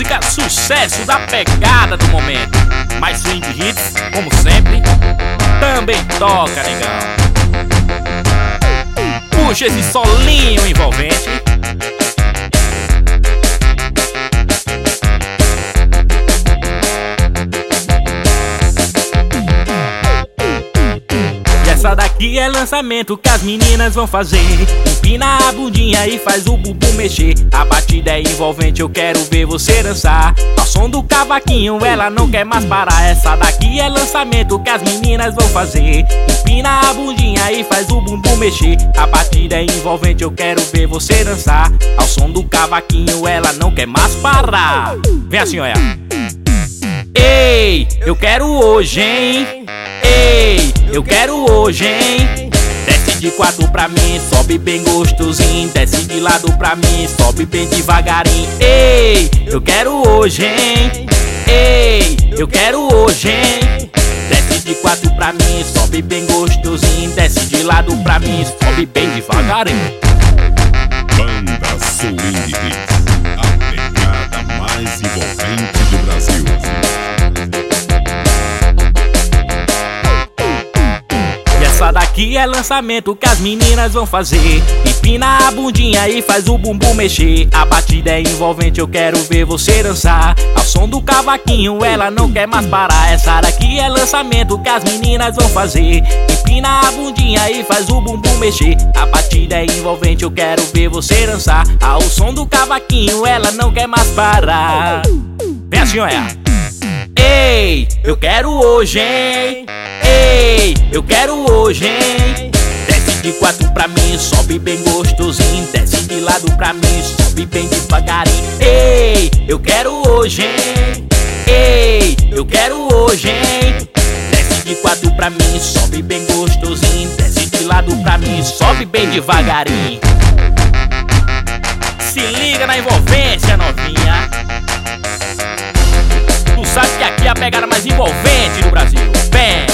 música sucesso da pegada do momento. Mais swing hits, como sempre, também toca, negão. Puxa esse solinho envolvente. Essa daqui é lançamento que as meninas vão fazer. Empina a bundinha e faz o bumbum mexer. A batida é envolvente, eu quero ver você dançar. Ao som do cavaquinho, ela não quer mais parar. Essa daqui é lançamento que as meninas vão fazer. Empina a bundinha e faz o bumbum mexer. A batida é envolvente, eu quero ver você dançar. Ao som do cavaquinho, ela não quer mais parar. Vem assim, olha. Ei, eu quero hoje, hein? Ei, eu quero hoje, hein? Desce de quatro pra mim, sobe bem gostosinho. Desce de lado pra mim, sobe bem devagarinho. Ei, eu quero hoje, hein? Ei, eu quero hoje, hein? Desce de quatro pra mim, sobe bem gostosinho. Desce de lado pra mim, sobe bem devagarinho. Banda Swing Hits, a pegada mais envolvente do Brasil. Essa daqui é lançamento que as meninas vão fazer. Empina a bundinha e faz o bumbum mexer. A batida é envolvente, eu quero ver você dançar. Ao som do cavaquinho, ela não quer mais parar. Essa daqui é lançamento que as meninas vão fazer. Empina a bundinha e faz o bumbum mexer. A batida é envolvente, eu quero ver você dançar. Ao som do cavaquinho, ela não quer mais parar. Vem assim, olha. Ei, eu quero hoje, hein? Ei, eu quero hoje, hein? Desce de quatro pra mim, sobe bem gostosinho. Desce de lado pra mim, sobe bem devagarinho. Ei, eu quero hoje, hein? Ei, eu quero hoje, hein? Desce de quatro pra mim, sobe bem gostosinho. Desce de lado pra mim, sobe bem devagarinho. Se liga na envolvência, novinha. Tu sabe que aqui é a pegada mais envolvente do Brasil. Vem!